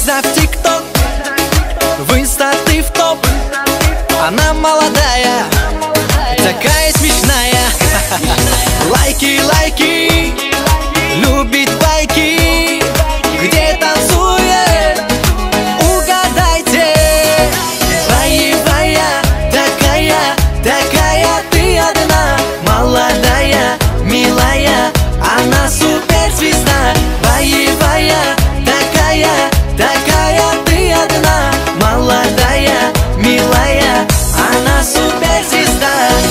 Можно в ТикТок, в Инста ты в топ. Она молодая, такая смешная. Лайки, лайки, любит байки. Где танцует, угадайте. Боевая, такая, такая ты одна. Молодая, милая, она суперзвезда. Боевая, такая, такая ты одна. Молодая, милая, она суперзвезда.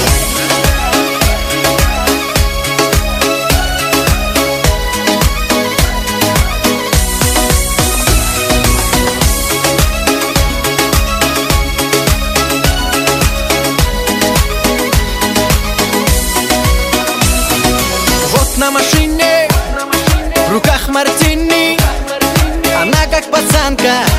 Вот на машине, в руках мартини, она как пацанка,